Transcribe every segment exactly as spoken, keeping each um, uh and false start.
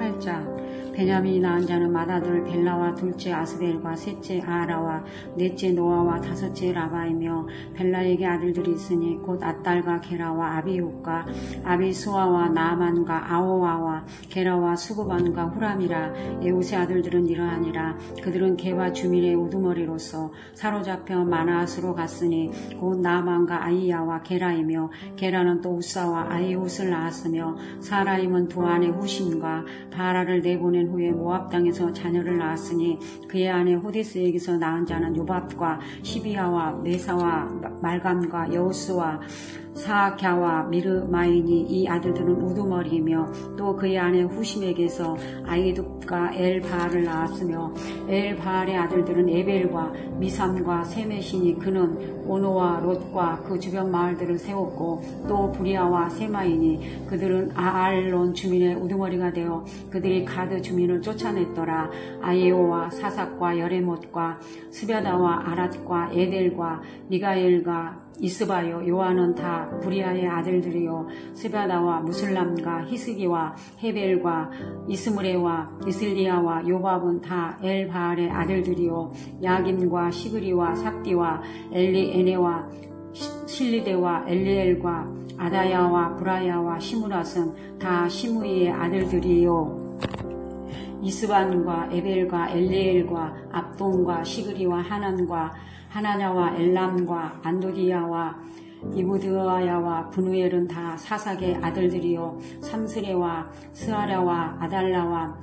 십팔 장. 베냐민이 낳은 자는 맏아들 벨라와 둘째 아스벨과 셋째 아라와 넷째 노아와 다섯째 라바이며 벨라에게 아들들이 있으니 곧 앗달과 게라와 아비훗과 아비수아와 나아만과 아오아와 게라와 수구반과 후람이라. 에웃의 아들들은 이러하니라. 그들은 게와 주민의 우두머리로서 사로잡혀 마나앗으로 갔으니 곧 나아만과 아이야와 게라이며 게라는 또 우사와 아이훗을 낳았으며 사라임은 두 아내 후심과 바라를 내보낸 후에 모압 땅에서 자녀를 낳았으니 그의 아내 호데스에게서 낳은 자는 요밥과 시비아와 메사와 말감과 여우스와 사갸와 미르마인이. 이 아들들은 우두머리이며 또 그의 아내 후심에게서 아이둡과 엘바알을 낳았으며 엘바알의 아들들은 에벨과 미삼과 세메시니. 그는 오노와 롯과 그 주변 마을들을 세웠고 또 부리아와 세마이니. 그들은 아알론 주민의 우두머리가 되어 그들이 가드 주민을 쫓아냈더라. 아이오와 사삭과 여레못과 스베다와 아랏과 에델과 미가엘과 이스바요 요한은 다 부리아의 아들들이요 스베다와 무슬람과 히스기와 헤벨과 이스므레와 이슬리아와 요밥은 다 엘바알의 아들들이요 야김과 시그리와 삭디와 엘리에네와 실리데와 엘리엘과 아다야와 브라야와 시므랏은 다 시므이의 아들들이요 이스반과 에벨과 엘리엘과 압돈과 시그리와 하난과 하나냐와 엘람과 안도디야와 이브드아야와 분우엘은 다 사삭의 아들들이요 삼스레와 스아랴와 아달라와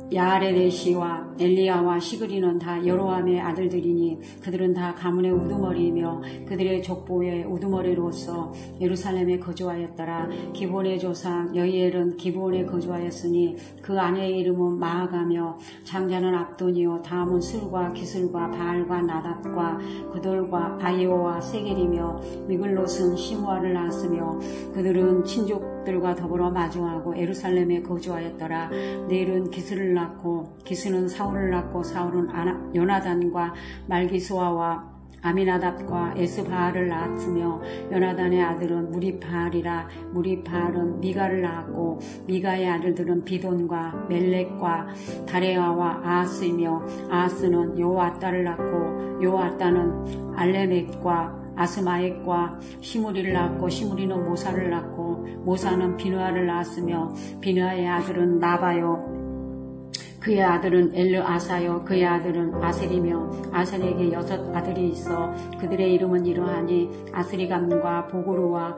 야아레레시와 엘리야와 시그리는 다 여로함의 아들들이니 그들은 다 가문의 우두머리이며 그들의 족보의 우두머리로서 예루살렘에 거주하였더라. 기브온의 조상 여이엘은 기브온에 거주하였으니 그 아내의 이름은 마아가며 장자는 압돈이요 다음은 술과 기술과 바알과 나답과 그돌과 아이오와 세겔이며 미글롯은 시므아를 낳았으며 그들은 친족들과 더불어 마주하고 예루살렘에 거주하였더라. 내일은 기스를 낳고 기스는 사울을 낳고 사울은 요나단과 말기수아와 아미나답과 에스바알을 낳았으며 요나단의 아들은 무리바알이라. 무리바알은 미가를 낳았고 미가의 아들들은 비돈과 멜렉과 다레아와 아하스이며 아하스는 요아따를 낳고 요아따는 알레멕과 아스마액과 시므리를 낳았고 시므리는 모사를 낳고 모사는 비느아를 낳았으며 비느아의 아들은 나바요 그의 아들은 엘르아사요 그의 아들은 아셀이며 아셀에게 여섯 아들이 있어 그들의 이름은 이러하니 아스리감과 보그루와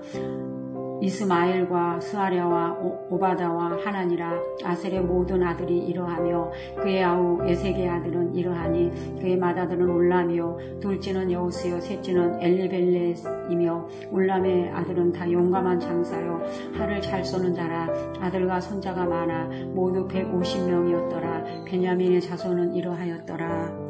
이스마엘과 스아랴와 오바다와 하나니라. 아셀의 모든 아들이 이러하며 그의 아우 에색의 아들은 이러하니 그의 맏아들은 울람이요 둘째는 여우스요 셋째는 엘리벨렛이며 울람의 아들은 다 용감한 장사요 활을 잘 쏘는 자라. 아들과 손자가 많아 모두 백오십 명이었더라. 베냐민의 자손은 이러하였더라.